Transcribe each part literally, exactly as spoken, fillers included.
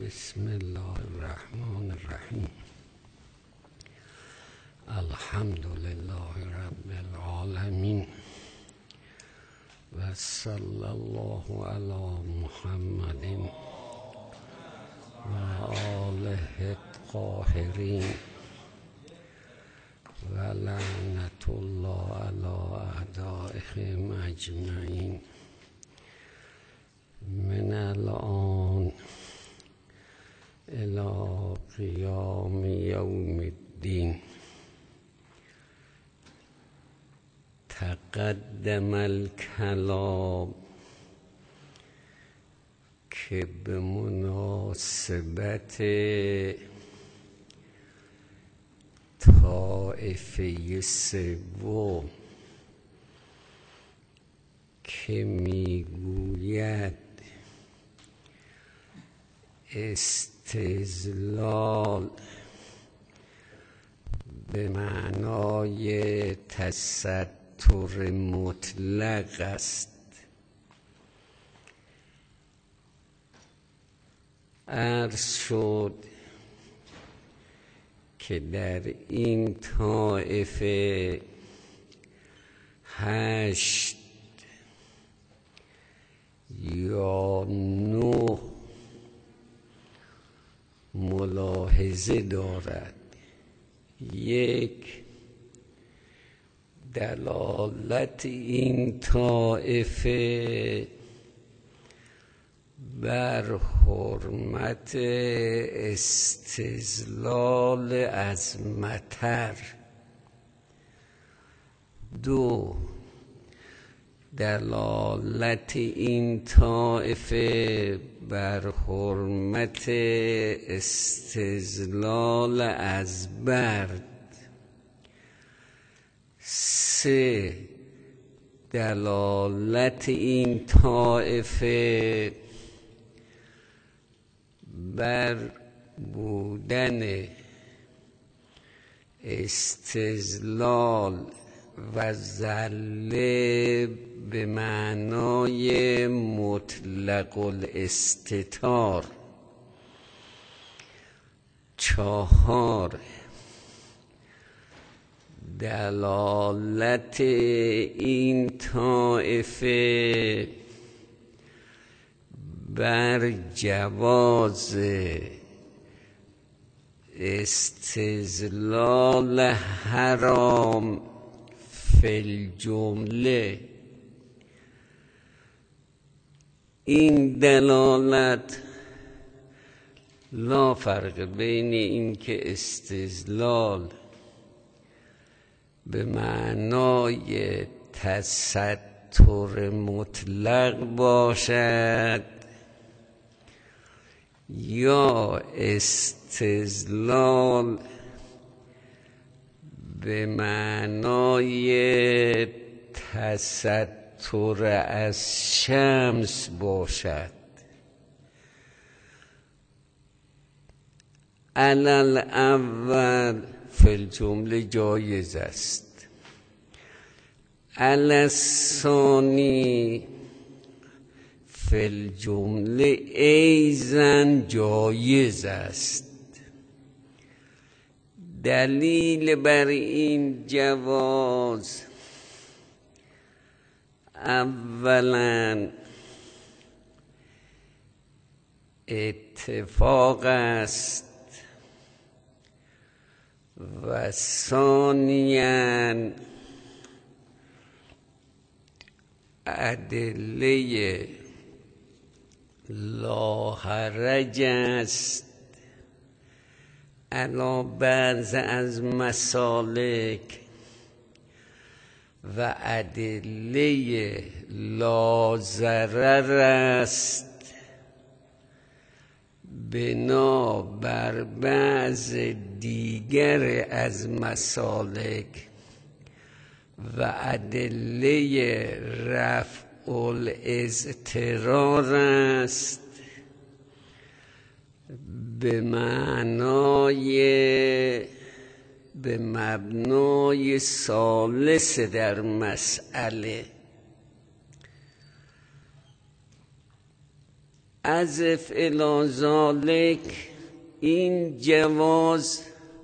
بسم الله الرحمن الرحیم. الحمد لله رب العالمین و صلی الله علی محمد و آله الطاهرین و لعنت الله علی اعدائهم اجمعین. من الان الى قیام یوم الدین. تقدم الکلام که به مناسبت طایفه سوم که میگوید استدلال به معنای تستر مطلق است. عرض شد که در این طایفه هشت یا نه ملاحظه دارد. یک، دلالت این طایفه بر حرمت استظلال از مطر. دو، دلالت این طایفه بر حرمت استظلال از برد. سه، دلالت این طایفه بر بودن استظلال و ذله به معنای مطلق الاستتار. چهار، دلالت این طایفه بر جواز استظلال حرام فی الجمله. این دلالت لا فرق بین این که استظلال به معنای تستر مطلق باشد یا استظلال به معنای تستر از شمس باشد. علل اول فی الجمله جایز است. علل ثانی فی الجمله ایضا جایز است. دلیل بر این جواز اولا اتفاق است و ثانیاً ادله لا حرج است علی بعض از مسالک و ادله لا ضرر است بنا بر بعض دیگر از مسالک و ادله رفع الاضطرار است به معنای به مبنای ثالث در مسئله. عزف الی ذالک، این جواز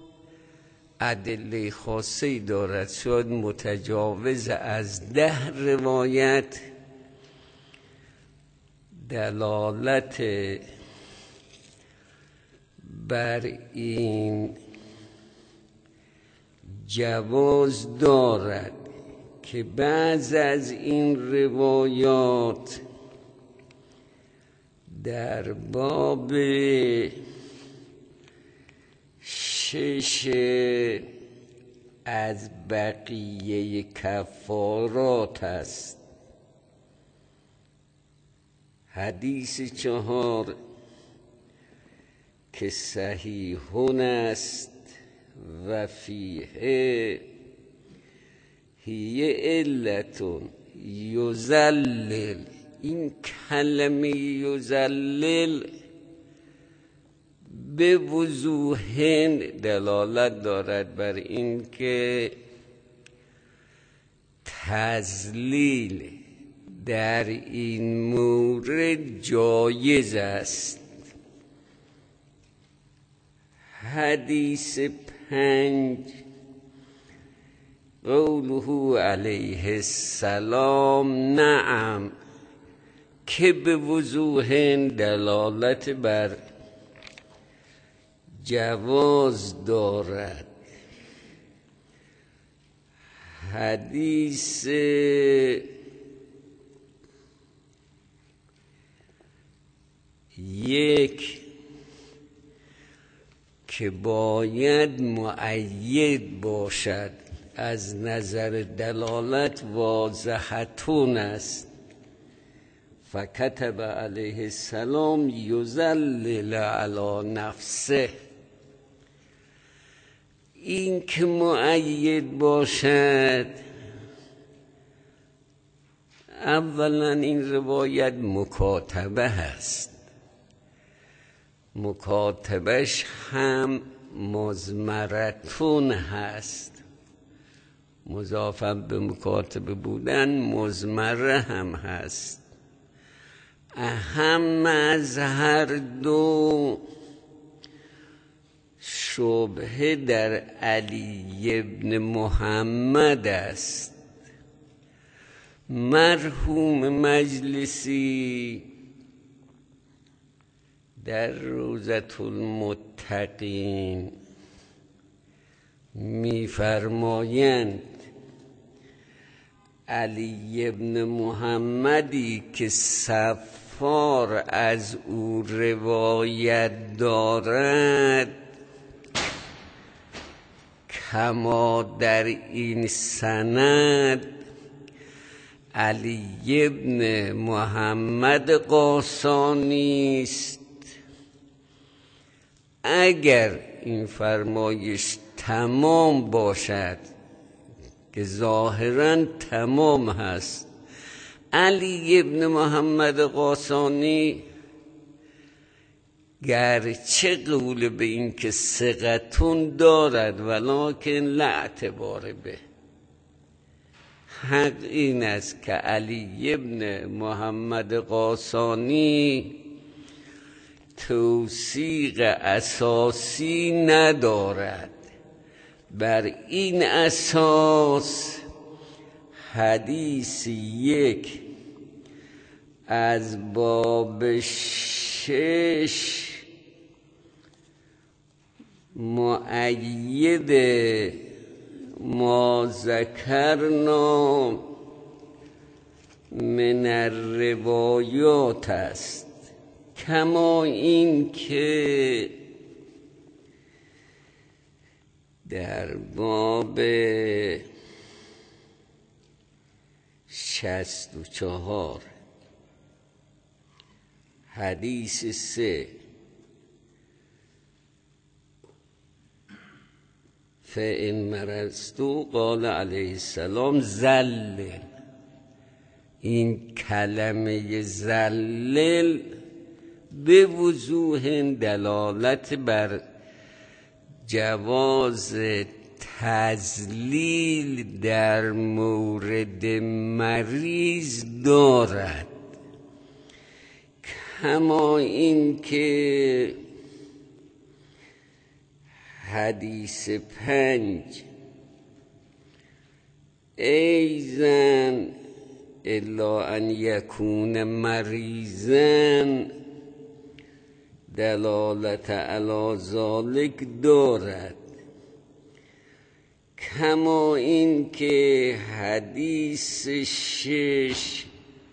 ادله خاصه‌ای دارد، شاید متجاوز از ده روایت دلالت بر این جواز دارد که بعض از این روایات در باب شش از بقیه کفارات است. حدیث چهار که صحیحون است و فیه هی علتون یذلل، این کلمه یذلل به وضوح دلالت دارد بر این که تذلیل در این مورد جایز است. حدیث پنج قوله علیه السلام نعم، که به وضوح دلالت بر جواز دارد. حدیث یک که باید مؤید باشد، از نظر دلالت واضحتون است. فکتب علیه السلام یذلل علی نفسه، این که مؤید باشد، اولا این روایت مکاتبه هست، مکاتبش هم مضمرتون هست، مضاف به مکاتبه بودن مضمره هم هست. اهم از هر دو شبهه در علی ابن محمد است. مرحوم مجلسی در روضة المتقین می‌فرمایند علی ابن محمدی که صفار از او روایت دارد، کما در این سند علی ابن محمد غاسانی است. اگر این فرمایش تمام باشد که ظاهراً تمام هست، علی ابن محمد غاسانی گرچه قول به این که ثقتون دارد ولکن لا اعتبار به، حق این است که علی ابن محمد غاسانی توثیق اساسی ندارد. بر این اساس حدیث یک از باب شش مؤید ما ذکرنا من الروایات است، کما این که در باب شصت و چهار حدیث سه فإن مرضتُ قال علیه السلام ذلل، این کلمه ذلل به وضوح دلالت بر جواز تذلیل در مورد مریض دارد. کما این که حدیث پنج ای زن الا ان یکون مریضن دلالت علی ذالک دارد، کما این که حدیث شش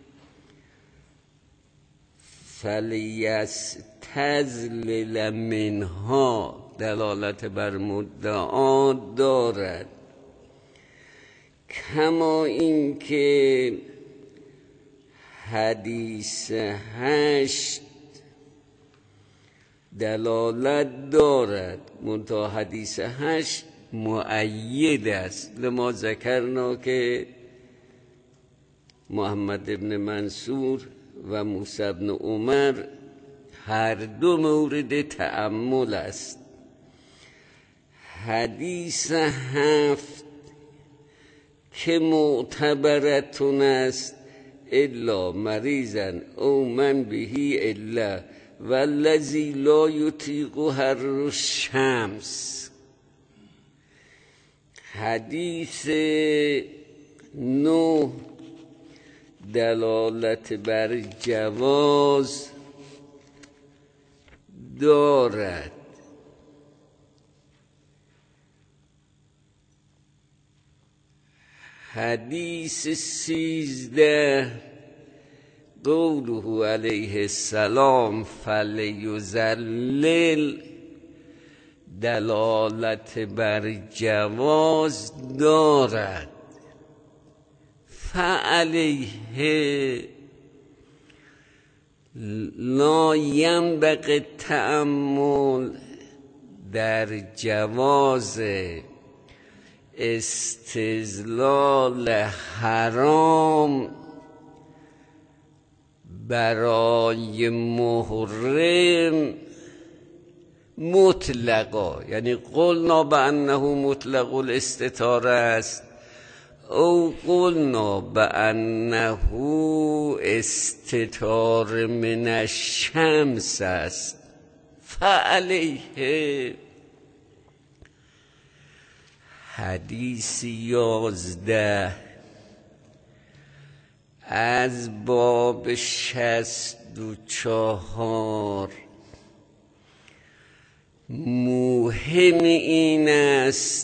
فلیستظلل منها دلالت بر مدعا دارد، کما این که حدیث هشت دلالت دارد، منتها حدیث هشت مؤید است. لما ذکرنا که محمد ابن منصور و موسی ابن عمر هر دو مورد تأمل است. حدیث هفت که معتبرتون است الا مریضن او من بهی الا والذی لا یطیق حر الشمس. حدیث نو دلالت بر جواز دارد. حدیث سیزده قوله علیه السلام فلیذلل دلالت بر جواز دارد. فعلیه لا ینبغی تأمل در جواز استظلال حرام برای محرم مطلقا، یعنی قلنا بانه مطلق الاستطاره است او قلنا بانه استتار من الشمس است. فعلیه حدیث یازده از باب شصت و چهار مهم این است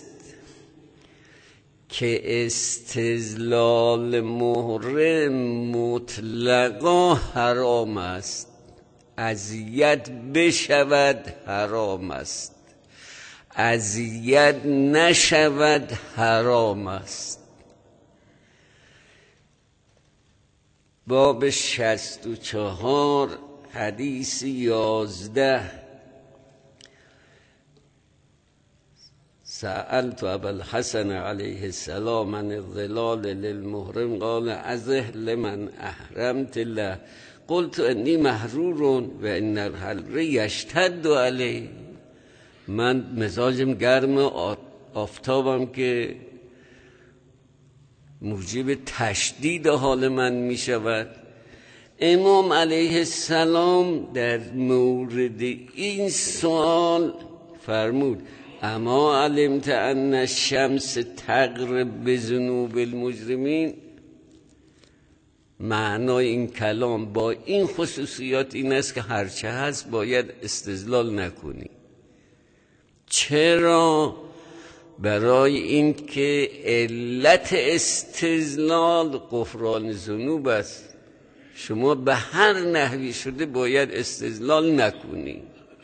که استظلال محرم مطلقا حرام است، اذیت بشود حرام است، اذیت نشود حرام است. باب شصت و چهار حدیث یازده سألت ابا الحسن علیه السلام عن الظلال للمحرم قال ازه لمن احرمت له قلت انی محرور و ان الحر یشتد علیه. من مزاجم گرم، آفتابم که موجب تشدید حال من می شود. امام علیه السلام در مورد این سوال فرمود اما علمت ان الشمس تغرب بذنوب المجرمین. معنای این کلام با این خصوصیات این است که هرچه هست باید استدلال نکنی. چرا؟ برای این که علت استدلال غفران ذنوب است. شما به هر نحوی شده باید استدلال نکنی.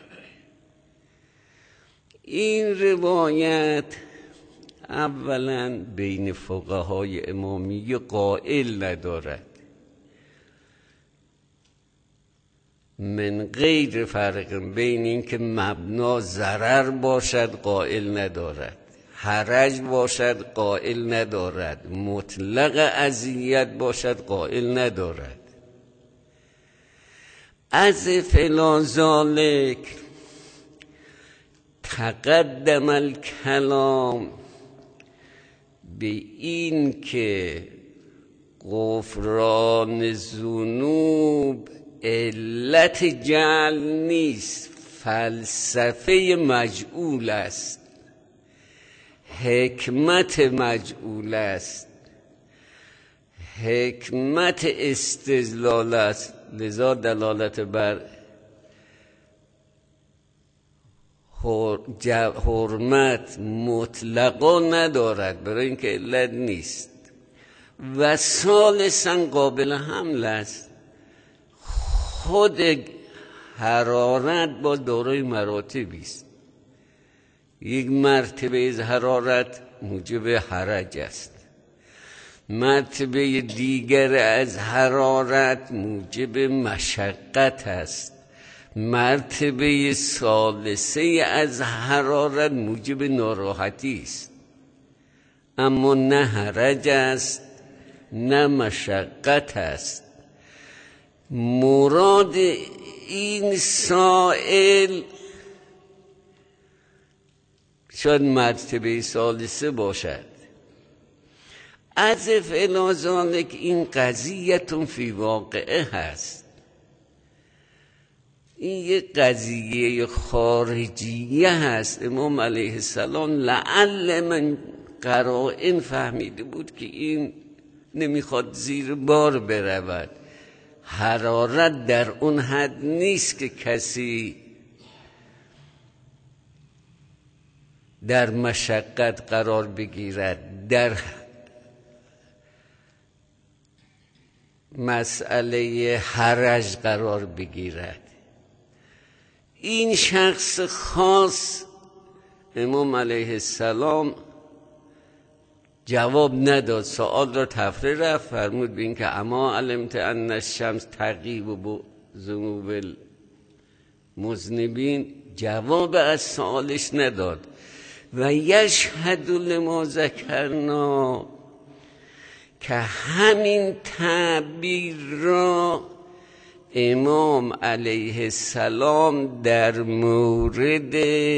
این روایت اولا بین فقهای امامیه قائل ندارد، من غیر فرق بین این که مبنا ضرر باشد قائل ندارد، حرج باشد قائل ندارد، مطلق اذیت باشد قائل ندارد. از فلا ذالک تقدم الکلام به این که غفران ذنوب علت جعل نیست، فلسفه مجعول است، حکمت مجعول است، حکمت استدلال است. لذا دلالت بر حرمت مطلقا ندارد، برای اینکه علت نیست. و ثالثاً قابل حمل است. خود حرارت با دارای مراتبی است. یک مرتبه از حرارت موجب حرج است، مرتبه دیگر از حرارت موجب مشقت است، مرتبه ثالثه از حرارت موجب ناراحتی است. اما نه حرج است نه مشقت است. مراد این سائل شاید مرتبه ثالثه باشد. عزف الی ذالک این قضیتون فی واقعه هست. این یک قضیه خارجیه هست. امام علیه السلام لعل من قرائن فهمیده بود که این نمیخواد زیر بار برود. حرارت در اون حد نیست که کسی در مشقت قرار بگیرد، در مسئله حرج قرار بگیرد. این شخص خاص امام علیه السلام جواب نداد، سوال را تفریح رفت، فرمود به این که اما علمت ان الشمس تغیب ذنوب المذنبین، جواب از سوالش نداد. و یشهد لما ذکرنا، که همین تعبیر را امام علیه السلام در مورد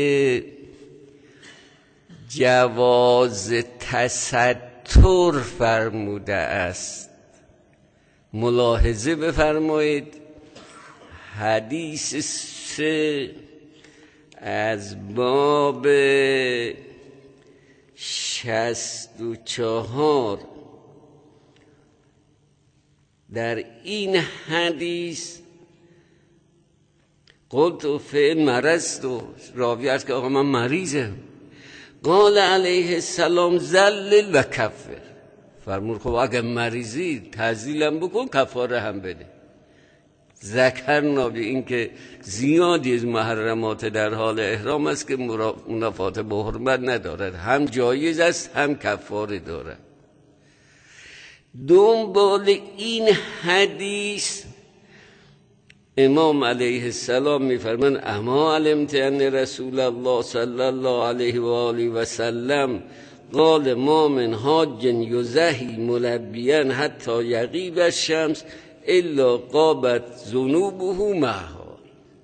جواز تستر فرموده است. ملاحظه بفرمایید، حدیث سه از باب شصت و چهار، در این حدیث قلت فعل مرضت، راوی است که آقا من مریضم. قال علیه السلام ذلل و کفر، فرمود خب اگر مریضی تذلیلم بکن کفاره هم بده. ذکرنا به این که زیادی از محرمات در حال احرام است که منافات با حرمت ندارد، هم جایز است هم کفاره دارد. دنبال این حدیث امام علیه السلام میفرمان اما علمت ان رسول الله صلی الله علیه و آله و سلم قال ما من حاج یزهی ملبیا حتی یغیب الشمس الا غابت ذنوبه معها.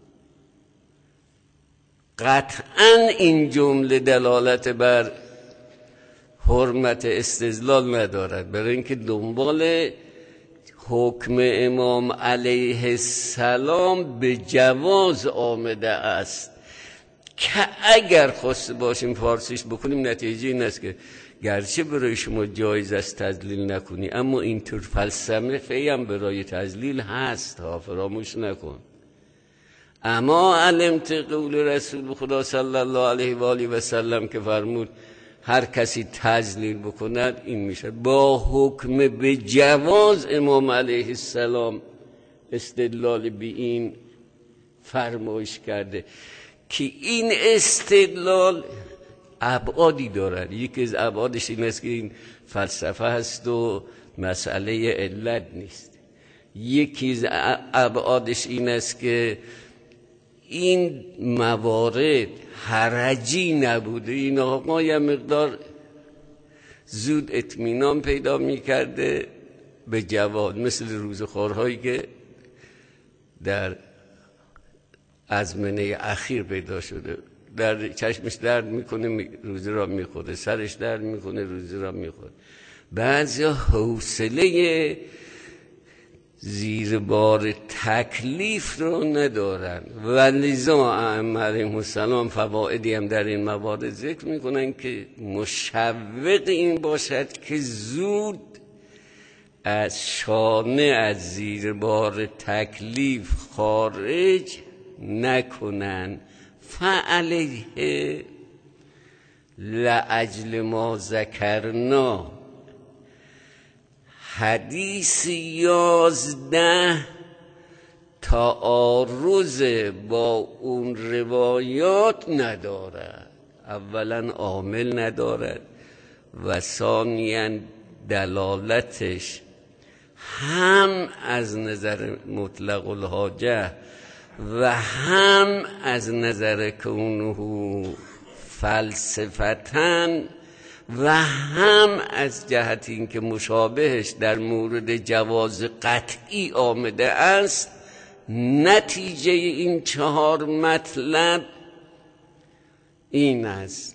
قطعا این جمله دلالت بر حرمت استدلال ندارد، برای اینکه دنبال حکم امام علیه السلام به جواز آمده است که اگر خواسته باشیم فارسیش بکنیم نتیجه این است که گرچه برای شما جایز است تذلیل نکنی، اما اینطور فلسفه هم برای تذلیل هست ها، فراموش نکن. اما علمت قول رسول خدا صلی الله علیه و آله و سلم که فرمود هر کسی تذلیل بکند این میشه. با حکم به جواز امام علیه السلام استدلال به این فرمایش کرده که این استدلال ابعادی دارد. یکی از ابعادش این است که این فلسفه هست و مسئله علت نیست. یکی از ابعادش این است که این موارد حرجی نبوده، این آقا یه مقدار زود اطمینان پیدا میکرده به جواز، مثل روزخوارهایی که در ازمنه اخیر پیدا شده، در چشمش درد میکنه روزه را میخوره، سرش درد میکنه روزه را میخوره. بعضی حوصله زیر بار تکلیف رو ندارن و لذا ائمه علیهم السلام فوائدی هم در این موارد ذکر میکنن که مشوق این باشد که زود از شانه از زیر بار تکلیف خارج نکنن. فعلیه لأجل ما ذکرنا حدیث یازده تعارض با اون روایات ندارد. اولا عامل ندارد و ثانیاً دلالتش هم از نظر مطلق الحاجه و هم از نظر کونه فلسفتن و هم از جهت اینکه مشابهش در مورد جواز قطعی آمده است، نتیجه این چهار مطلب این است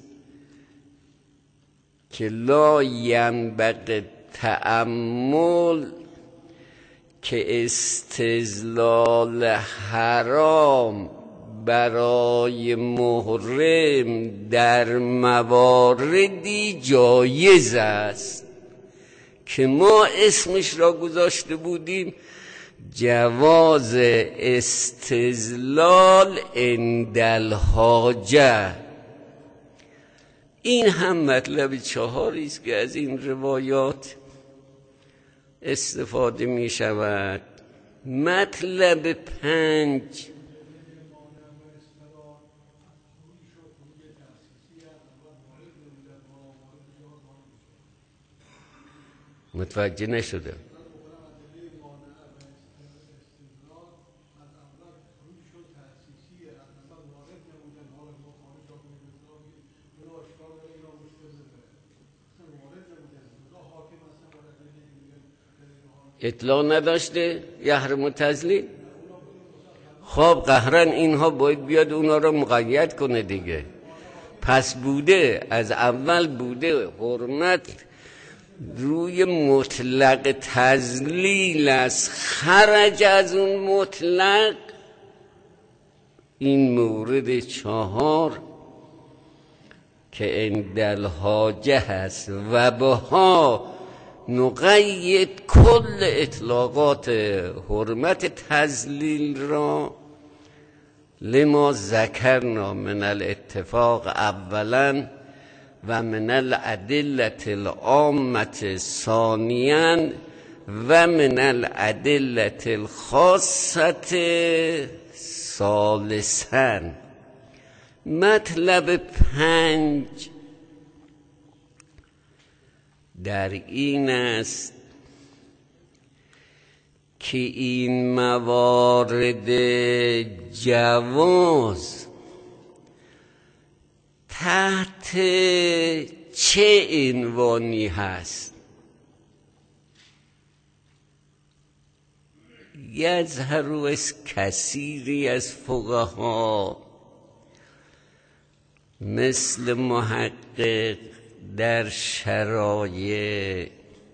که لا ینبغی تأمل که استظلال حرام برای محرم در مواردی جایز است که ما اسمش را گذاشته بودیم جواز استظلال عند الحاجه. این هم مطلب چهاری است که از این روایات استفاده می شود. مطلب پنج متوجه نشده. اطلاع نداشته یحرم تضلیل. خب قهرن اینها باید بیاد اونا رو مقید کنه دیگه. پس بوده از اول بوده حرمت روی مطلق تضلیل است، خرج از اون مطلق. این مورد چهار که عند الحاجه هست و بها نقید کل اطلاقات حرمت تضلیل را لما ذکرنا من الاتفاق اولا و من الادله العامه ثانیا و من الادله الخاصه ثالثا. مطلب پنج در این است که این موارد جواز تحت چه عنوانی هست؟ یظهر از کثیری از فقها مثل محقق در شرایع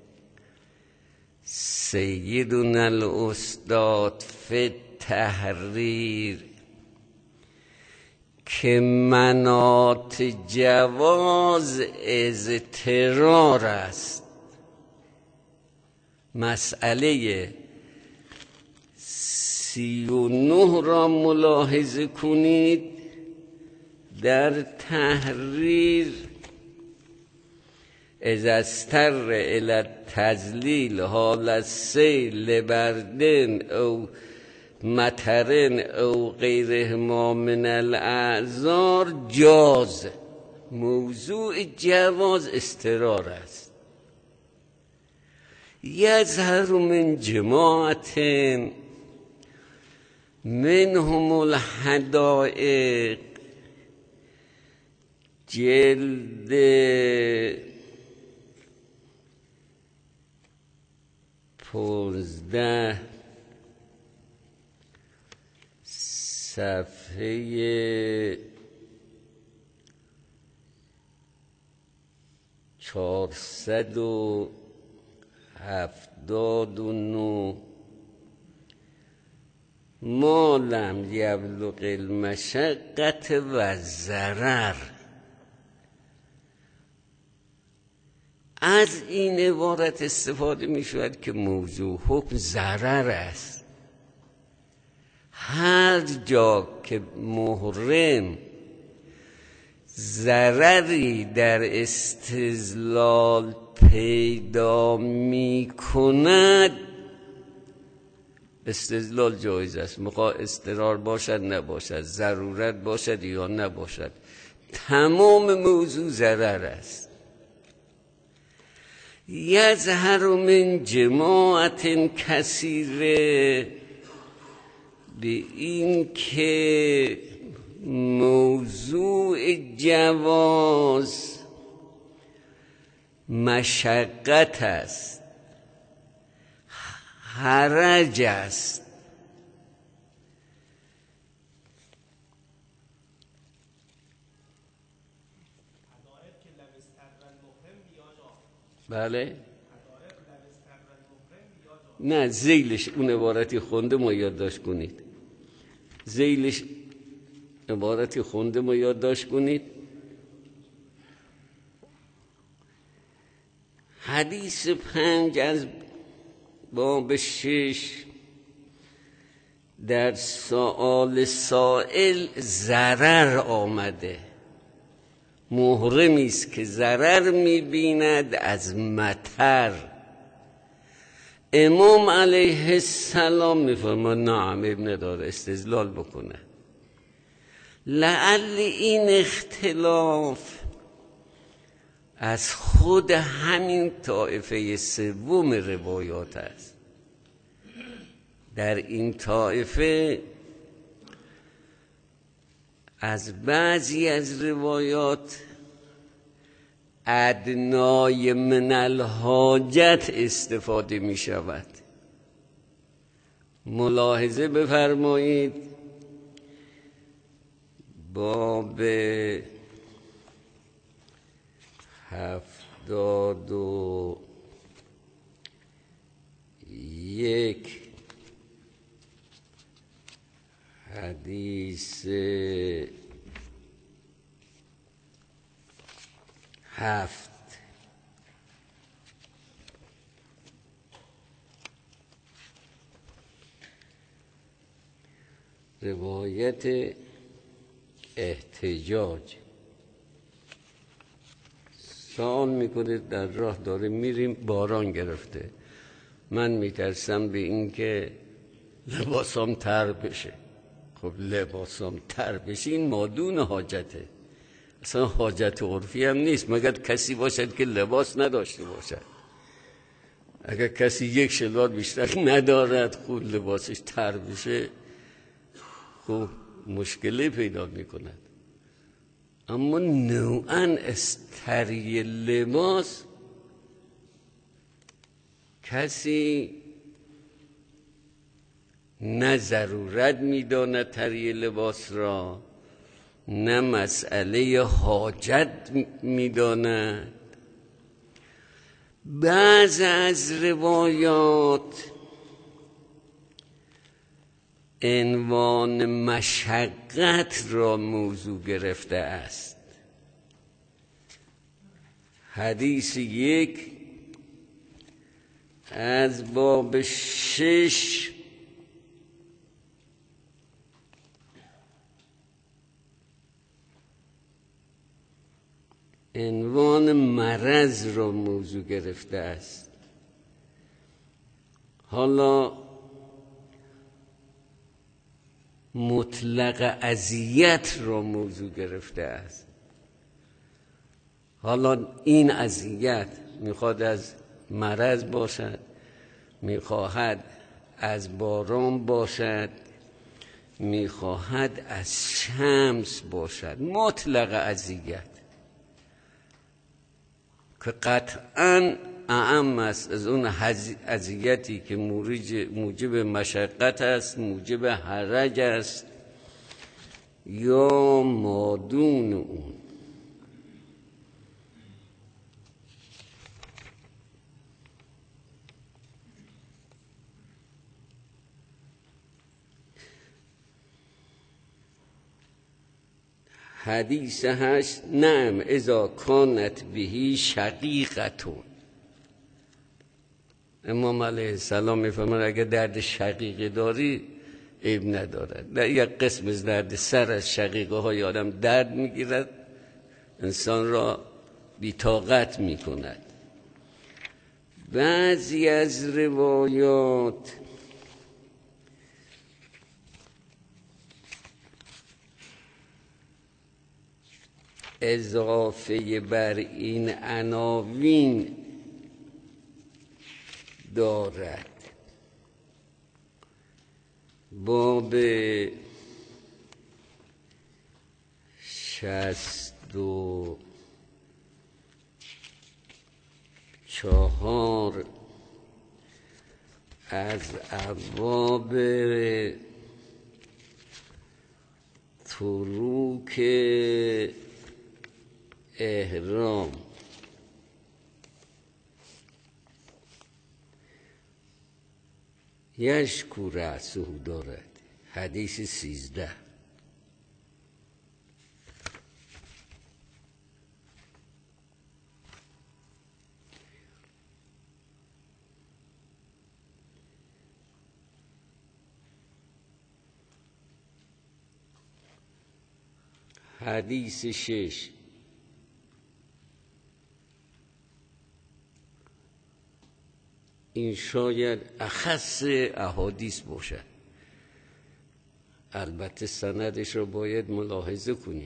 سیدنا الاستاد فی التحریر که مناط جواز اضطرار است. مسئله سی و نه را ملاحظه کنید در تحریر. از استر الی التضلیل حال السیل بردن او مطرن او غیرهما من الاعذار جاز. موضوع جواز اضطرار است. یظهر من جماعت منهم الحدائق جلد پونزده صفحه چهارصد و هفتاد و نو ما لم یبلغ المشقت و ضرر. از این عبارت استفاده می شود که موضوع حکم ضرر است. هر جا که محرم ضرری در استظلال پیدا می کند استظلال جایز است، میخواه اضطرار باشد نباشد، ضرورت باشد یا نباشد، تمام موضوع ضرر است. یظهر من جماعت کثیره، به این که موضوع جواز مشقت است، حرج است. بله نه زیلش اون عبارتی خونده ما یادداشت کنید، زیلش عبارتی خونده ما یادداشت کنید. حدیث پنج از باب شش در سؤال سائل ضرر آمده. محرمی است که ضرر می‌بیند از مطر. امام علیه السلام می‌فرماید نعم ابن داره استدلال بکنه. لعل این اختلاف از خود همین طایفه سوم روایات است. در این طایفه از بعضی از روایات ادنای من الحاجت استفاده می شود. ملاحظه بفرمایید باب هفتاد و یک حدیث هفت روایت احتجاج. سوال میکنه در راه داره میریم باران گرفته، من میترسم به این که لباسام تر بشه. خب لباسام تر بشه این مادون حاجته، اصلا حاجت عرفی هم نیست، مگر کسی باشد که لباس نداشته باشد. اگر کسی یک شلوار بیشتر ندارد خود لباسش تر بشه خب مشکلی پیدا میکند. اما نوعاً استری لباس کسی نه ضرورت میداند تری لباس را، نه مسئله حاجت میداند. بعض از روایات عنوان مشقت را موضوع گرفته است. حدیث یک از باب شش عنوان مرض را موضوع گرفته است. حالا مطلق اذیت را موضوع گرفته است. حالا این اذیت میخواد از مرض باشد، میخواهد از باران باشد، میخواهد از شمس باشد، مطلق اذیت که قطعاً اعم است از اون اذیتی که موجب مشقت است، موجب حرج است یا مادون اون. حدیث هشت نعم اذا کانت بهی شقیقتون. امام علیه السلام میفرماید اگه درد شقیقه داری عیب ندارد. در یک قسم از درد سر از شقیقه های آدم درد میگیرد، انسان را بی‌طاقت میکند. بعضی از روایات اضافه بر این عناوین دارد. باب شصت و چهار از ابواب تروک احرام یشکو رأسه دارد. حدیث سیزده. حدیث شش این شاید اخص احادیث باشد، البته سندش رو باید ملاحظه کنیم.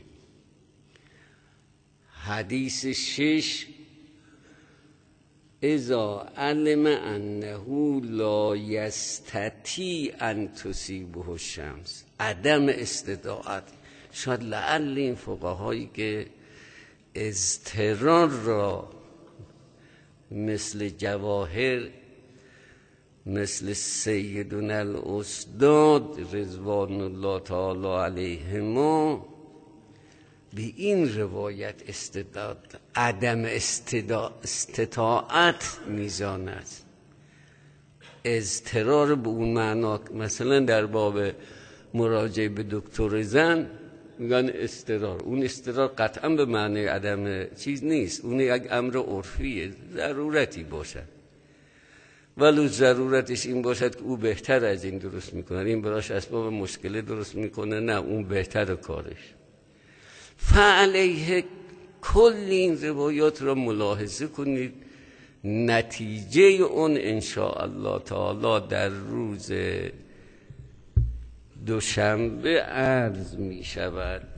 حدیث شش اذا علم انه لا یستطیع ان تصیبه الشمس، عدم استطاعت. شاید لعل این فقهایی که اضطرار را مثل جواهر، مثل سیدنا الاستاد رضوان الله تعالی علیهما به این روایت استداد عدم استطاعت میزاند. اضطرار به اون معنا، مثلا در باب مراجعه به دکتر زن میگن اضطرار، اون اضطرار قطعا به معنی عدم چیز نیست، اون یک امر عرفیه، ضرورتی باشد. ولو ضرورتش این باشد که او بهتر از این درست میکنه، این براش اسباب مشکل درست میکنه، نه اون بهتر کارش. فعلیه کل این روایات را ملاحظه کنید، نتیجه اون انشاءالله تعالی در روز دوشنبه عرض می شود.